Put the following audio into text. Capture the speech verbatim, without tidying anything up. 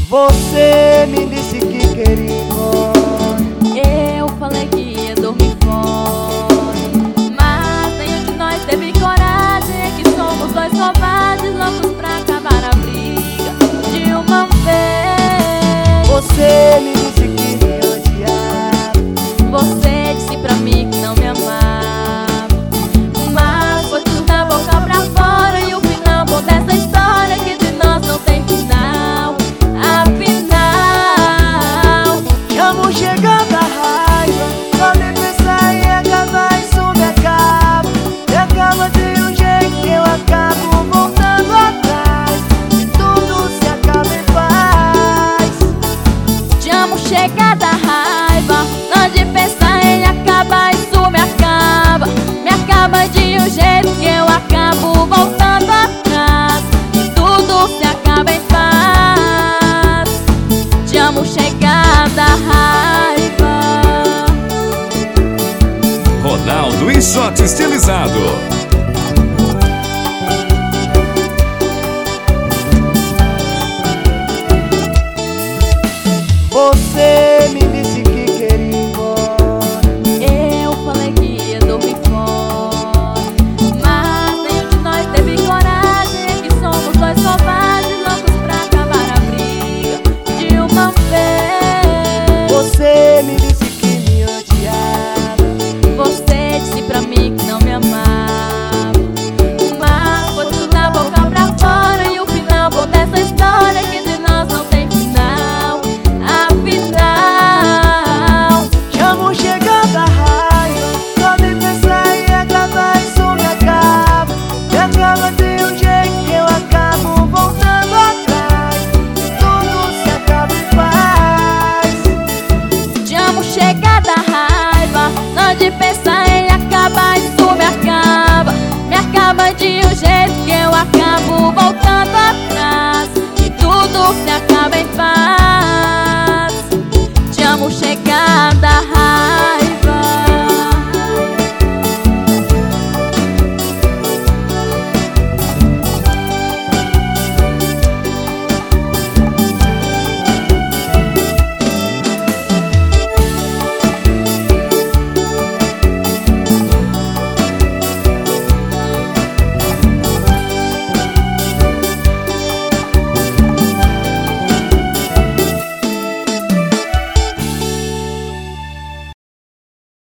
Você me disse que queria ir embora. Eu falei que ia dormir fora, mas nenhum de nós teve coragem. É que somos dois covardes, loucos pra acabar a briga de uma vez. Você me disse que me odiava. Você disse pra mim que não me amava, mas foi tudo da boca pra fora. E o final bom dessa história é que de nós não tem final. Afinal, chamo chegando a raiva, só de pensar em acabar isso me acaba. Me acaba de um jeito que eu acabo voltando atrás, e tudo se acaba em paz. chamo chegada a raiva, só de pensar em acabar isso me acaba. Me acaba de um jeito que eu acabo voltando atrás, e tudo se acaba em paz. Chamo chegada a raiva. Ronaldo e Shot Estilizado.